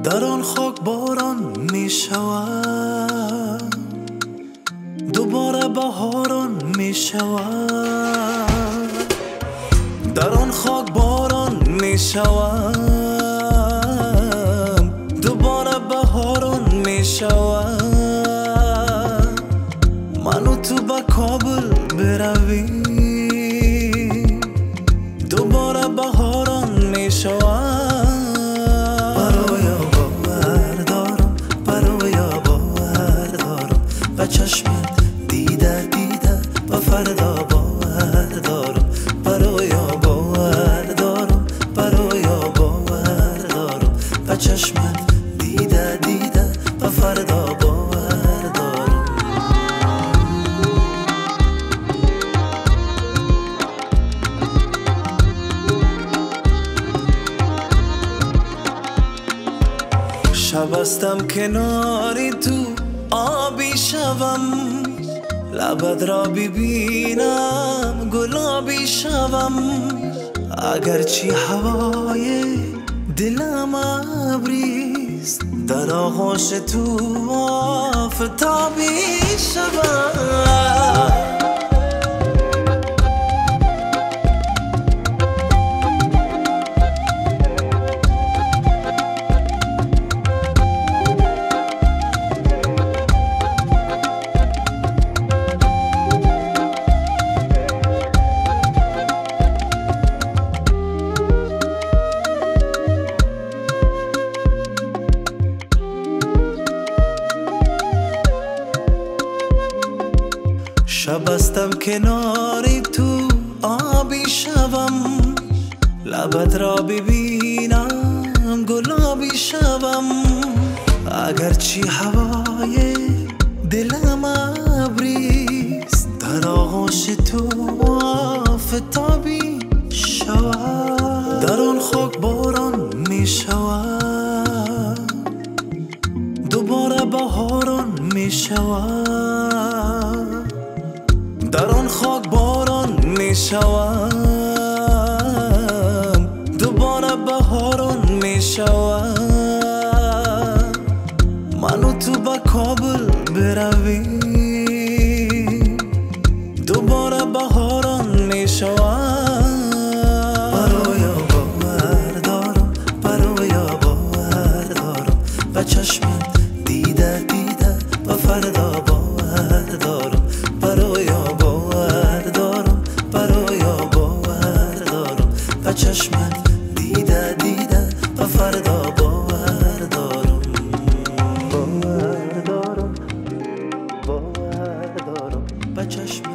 در آن خاک باران می شود، دوباره بهاران می شود. در آن خاک باران می شود، دوباره بهاران می شود. من و تو به کابل برویم، دوباره بهاران می شود. به چشمت دیده دیده و فردا باور دارم، برایا باور دارم، برایا باور دارم. به چشمت دیده دیده و فردا باور دارم. شب استم کناری تو آبی شوم، لبت را ببینم گلابی شوم. اگرچه هوای دلم ابریست، در آغوش تو آفتابی شوم. شب استم کناری تو آبی شوم، لبت را ببینم گلابی شوم. اگرچه هوای دلم ابریست، در آغوش تو آفتابی شود. در آن خاک باران می شود، دوباره بهاران می شود. در آن خاک باران می شود، دوباره بهاران می شود. من و تو به کابل برویم، دوباره بهاران می شود. برایا باور دارم، برایا باور دارم. به چشمت دیده دیده و فردا باور دارم، برایا باور دارم، برایا باور دارم. به چشمت دیده دیده و فردا باور دارم، باور دارم، باور دارم. به چشمت